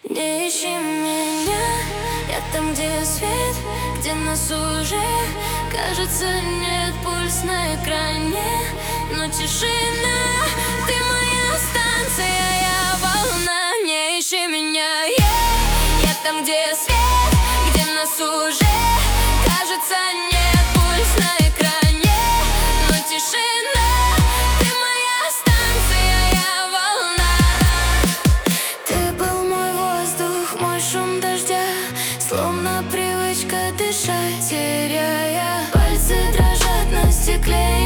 Не ищи меня, я там, где свет, где нас уже, кажется, нет, пульс на экране. Но тишина, ты моя станция, я волна. Не ищи меня, я там, где свет, где нас уже, кажется, нет, пульс на экране. Но тишина, ты моя станция, я волна. Ты был мой воздух, мой шум дождя, словно привычка дышать, теряя. Пальцы дрожат на стекле.